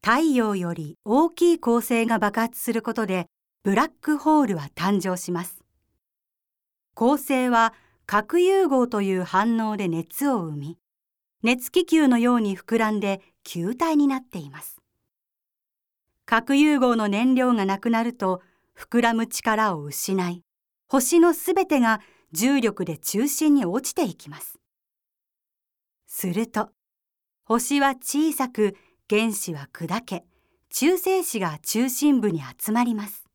太陽より大きい恒星が爆発することでブラックホールは誕生します。恒星は核融合という反応で熱を生み、熱気球のように膨らんで球体になっています。核融合の燃料がなくなると膨らむ力を失い、星のすべてが重力で中心に落ちていきます。すると、星は小さく原子は砕け、中性子が中心部に集まります。